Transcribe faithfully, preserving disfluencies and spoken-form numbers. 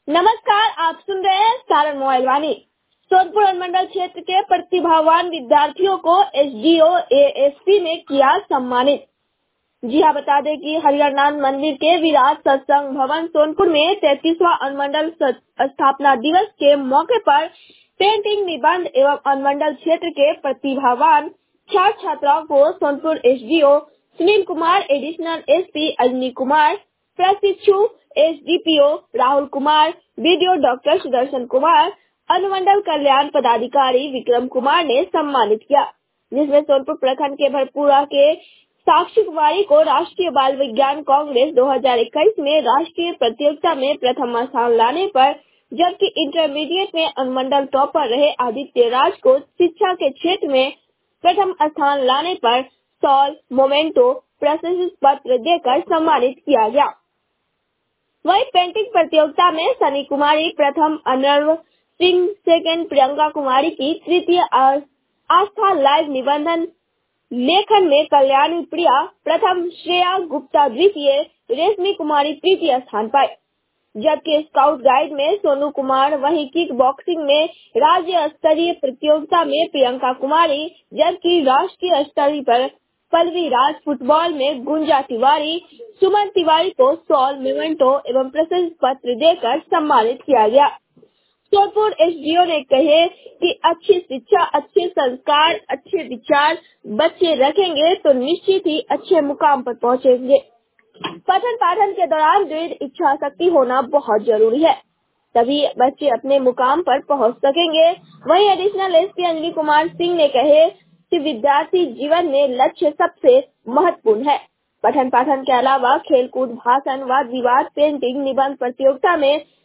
नमस्कार, आप सुन रहे हैं सारण मोबाइल वाणी। सोनपुर अनुमंडल क्षेत्र के प्रतिभावान विद्यार्थियों को एसडीओ एएसपी ने किया सम्मानित। जी हाँ, बता दें कि हरिहरनाथ मंदिर के विराट सत्संग भवन सोनपुर में तैंतीसवां अनुमंडल स्थापना दिवस के मौके पर पेंटिंग, निबंध एवं अनुमंडल क्षेत्र के प्रतिभावान छात्र छात्राओं को Sonpur SDO Sunil Kumar, additional SP Ajni Kumar, प्रशिक्षु SDPO Rahul Kumar, BDO doctor Sudarshan Kumar, अनुमंडल कल्याण पदाधिकारी विक्रम कुमार ने सम्मानित किया, जिसमें सोनपुर प्रखंड के भरपूरा के साक्षी कुमारी को राष्ट्रीय बाल विज्ञान कांग्रेस दो हज़ार इक्कीस में राष्ट्रीय प्रतियोगिता में प्रथम स्थान लाने पर, जबकि इंटरमीडिएट में अनुमंडल टॉपर रहे आदित्य राज को शिक्षा के क्षेत्र में प्रथम स्थान लाने पर सॉल, मोमेंटो, प्रशस्ति पत्र देकर सम्मानित किया गया। वही पेंटिंग प्रतियोगिता में सनी कुमारी प्रथम, अनर्व सिंह सेकंड, प्रियंका कुमारी की तृतीय, आस्था लाइव निबंधन लेखन में कल्याणी प्रिया प्रथम, श्रेया गुप्ता द्वितीय, रेशमी कुमारी तृतीय स्थान पाए। जबकि स्काउट गाइड में सोनू कुमार, वहीं किक बॉक्सिंग में राज्य स्तरीय प्रतियोगिता में प्रियंका कुमारी, जबकि राष्ट्रीय स्तर पर पल्लवी राज, फुटबॉल में गुंजा तिवारी, सुमन तिवारी को सॉल, मोमेंटो एवं प्रशस्ति पत्र देकर सम्मानित किया गया। सोनपुर एसडीओ ने कहे कि अच्छी शिक्षा, अच्छे संस्कार, अच्छे विचार बच्चे रखेंगे तो निश्चित ही अच्छे मुकाम पर पहुंचेंगे। पठन पाठन के दौरान दृढ़ इच्छा शक्ति होना बहुत जरूरी है, तभी बच्चे अपने मुकाम पर पहुंच सकेंगे। वहीं एडिशनल एसपी अजनी कुमार सिंह ने कहे कि विद्यार्थी जीवन में लक्ष्य सबसे महत्वपूर्ण है। पठन पाठन के अलावा खेलकूद, भाषण, वाद विवाद, पेंटिंग, निबंध प्रतियोगिता में